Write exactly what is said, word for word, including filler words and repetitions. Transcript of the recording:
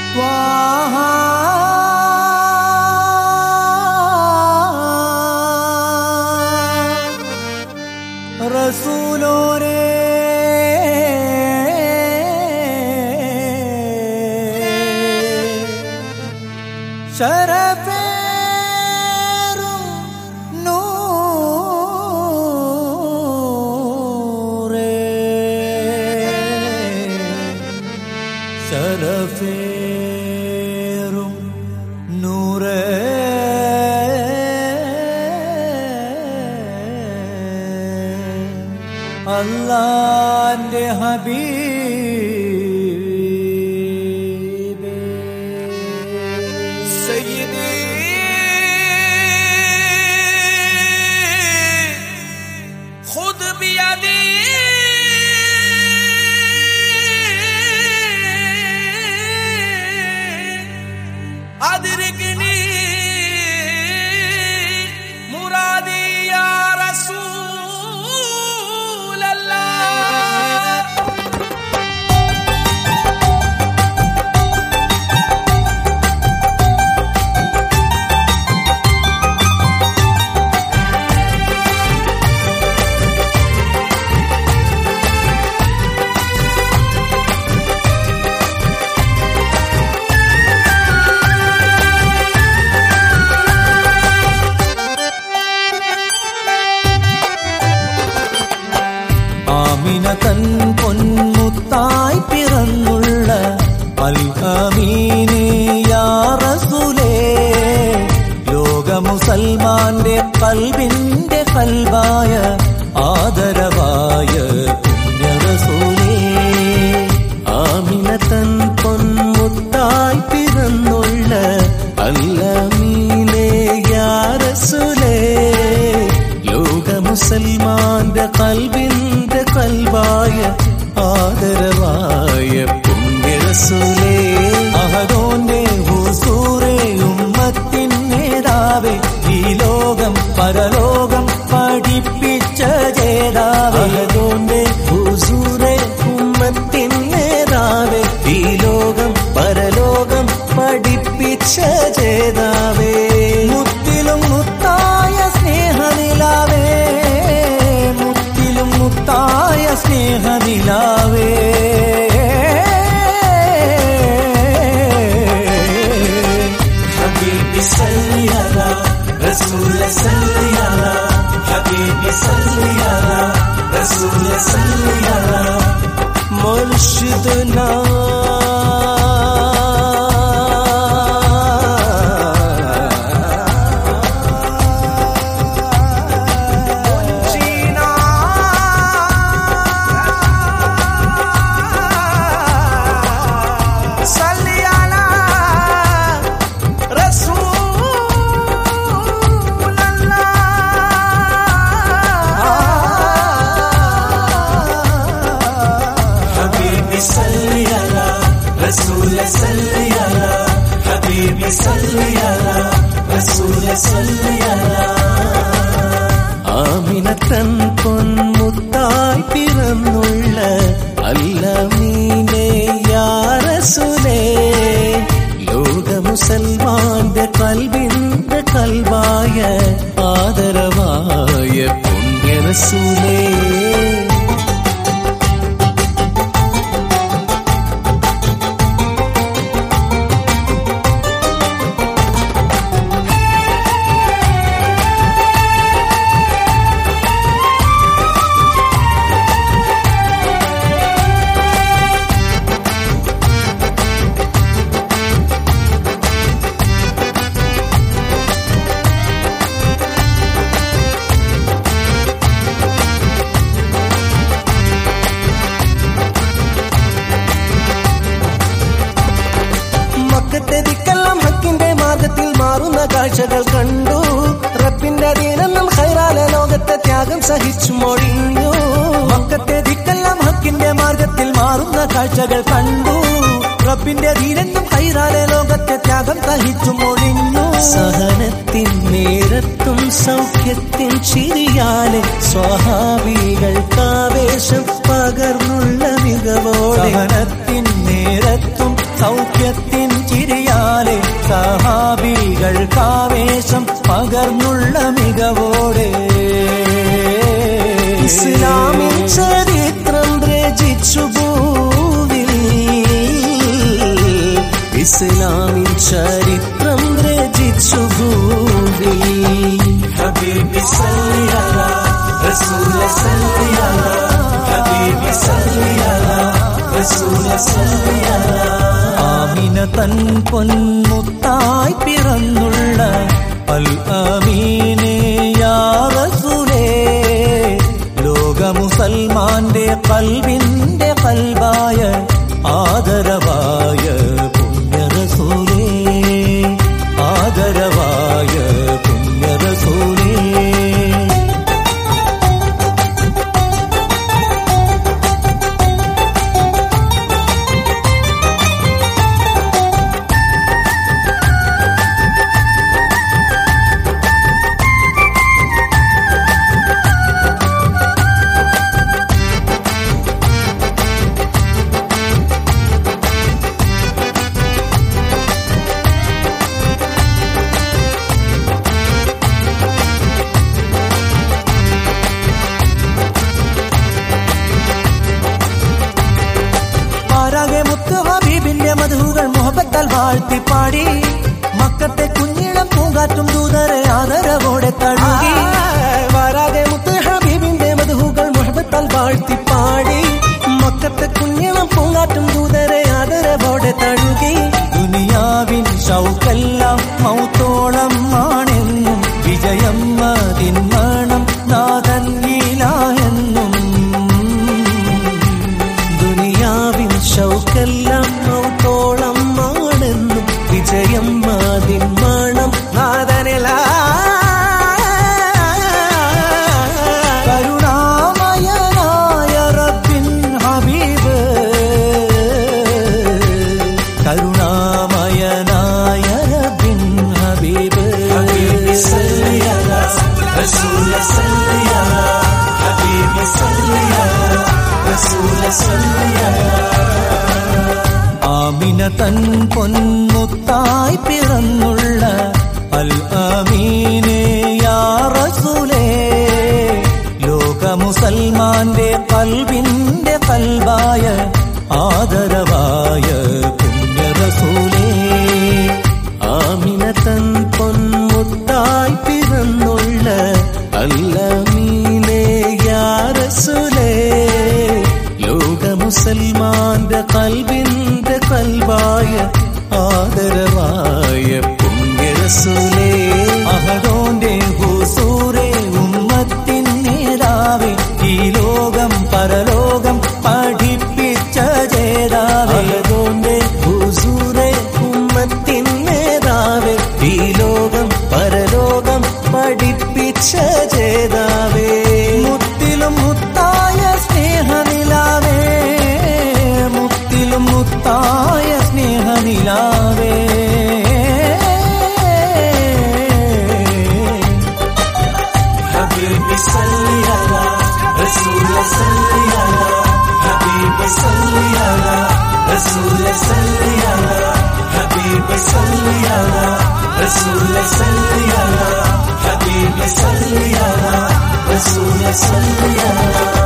റസൂലോരേ ശരഫേറും നൂറേ ശരഫേറും നൂറേ അല്ലാന്റെ ഹബീബ് സയ്യിദി ഖുദ് ബിയദി അദ്രിക്നി മുറാദി യാ റസൂൽ തൻ പൊന്മുത്തായി പിറന്നുള്ള അൽ അമീനേ യാ റസൂലേ ലോക മുസൽമാന്റെ ഖൽബിന്റെ ഖൽബായ ആദരവായ പുണ്യ റസൂലേ ആമിന തൻ പൊന്മുത്തായി പിറന്നുള്ള അൽ അമീനേ യാ റസൂലേ ലോക മുസൽമാന്റെ ഖൽബിന്റെ ഖൽബായ ആദരവായ പുണ്യ റസൂലേ അഹദോന്റെ ഹുസൂറേ ഉമ്മത്തിൻ നേതാവേ ഈ ലോകം പരലോകം പഠിപ്പിച്ച ജേതാവേ അഹദോന്റെ ഹുസൂറേ ഉമ്മത്തിൻ നേതാവേ ഈ ലോകം പരലോകം പഠിപ്പിച്ച ജേതാവേ മുത്തിലും മുത്തായ സ്നേഹനിലാവേ മുത്തിലും മുത്തായ സ്നേഹനിലാവേ ഹബീബി സല്ലി അലാ റസൂല സല്ലി അലാ ഹബീബി സല്ലി അലാ റസൂല സല്ലി അലാ മുർഷിദുനാ رسول صلي على حبيبي صلي على رسول صلي على ആമിനത്തൻ പൊന്മുത്തായി പിറന്നുള്ള അൽ അമീനേ യാ റസൂലേ ലോക മുസൽമാന്റെ ഖൽബിന്റെ ഖൽബായ ആദരവായ പുണ്യ റസൂലേ കാഴ്ചകൾ കണ്ടു റബ്ബിന്റെ ദീനെന്നും ഖൈറാലെ ലോകത്തെ ത്യാഗം സഹിച്ചു മൊഴിഞ്ഞു മക്കത്തെ ദിക്കെല്ലാം ഹക്കിന്റെ മാർഗത്തിൽ മാറുന്ന കാഴ്ചകൾ കണ്ടു റബ്ബിന്റെ ദീനെന്നും ഖൈറാലെ ലോകത്തെ ത്യാഗം സഹിച്ചു മൊഴിഞ്ഞു സഹനത്തിൻ നേരത്തും സൗഖ്യത്തിൻ ചിരിയാലെ സ്വഹാബികൾക്കാവേശം പകർന്നുള്ള മികവോടെ സഹനത്തിൻ നേരത്തും സൗഖ്യത്തിൻ ആമിന തൻ പൊന്മുത്തായി പിറന്നുള്ള അൽ അമീനേ യാ റസൂലേ, ലോക മുസൽമാന്റെ ഖൽബിന്റെ ഖൽബായ ആദരവായ പുണ്യ റസൂലേ, ആദരവായ പുണ്യ റസൂലേ. വാഴ്ത്തിപ്പാടി മക്കത്തെ കുഞ്ഞിളം പൂങ്കാറ്റും ദൂതരെ ആദരവോടെ തഴുകി. വരാതെ മുത്ത് ഹബീബിന്റെ മധുകൾ മുഹബത്താൽ വാഴ്ത്തിപ്പാടി മക്കത്തെ കുഞ്ഞിളം പൂങ്കാറ്റും ദൂതരെ ആദരവോടെ തഴുകി. ദുനിയാവിൻ ഷൗക്കെല്ലാം മൗത്തോളം ആണെന്നും വിജയം അതിന്മണം നാഥൻ ഇലായെന്നും. ദുനിയാവിൻ ഷൗക്കെല്ലാം മൗത്തോളം വിജയം അതിന്മണം നാദനില. കരുണാമയനായ റബ്ബിൻ ഹബീബ്, കരുണാമയനായ റബ്ബിൻ ഹബീബ്. ഹബീബി സല്ലി അലാ റസൂല സല്ലി അലാ, ഹബീബി സല്ലി അലാ റസൂല സല്ലി അലാ. ആമിന തൻ പൊന്മുത്തായി പിറന്നുള്ള അൽ അമീനേ യാ റസൂലേ, ലോക മുസൽമാന്റെ ഖൽബിന്റെ ഖൽബായ ആദരവായ പുണ്യ റസൂലേ. ആമിന തൻ പൊന്മുത്തായി പിറന്നുള്ള അൽ അമീനേ യാ റസൂലേ, ലോക മുസൽമാന്റെ ഖൽബിന്റെ ഖൽബായ ആദരവായ പുണ്യ റസൂലേ. അഹദോന്റെ ഹുസൂറേ ഉമ്മത്തിൻ നേതാവേ, ഈ ലോകം പരലോകം പഠിപ്പിച്ച ജേതാവേ. അഹദോന്റെ ഹുസൂറേ ഉമ്മത്തിൻ നേതാവേ, ഈ ലോകം പരലോകം പഠിപ്പിച്ച ജേതാവേ. മുത്തിലും മുത്തായ സ്നേഹനിലാവേ, മുത്തിലും മുത്തായ സ്നേഹനിലാവേ. ഹബീബി സല്ലി അലാ റസൂല സല്ലി അലാ, ഹബീബി സല്ലി അലാ റസൂല സല്ലി അലാ, ഹബീബി സല്ലി അലാ റസൂല സല്ലി അലാ, ഹബീബി സല്ലി അലാ റസൂല സല്ലി അലാ.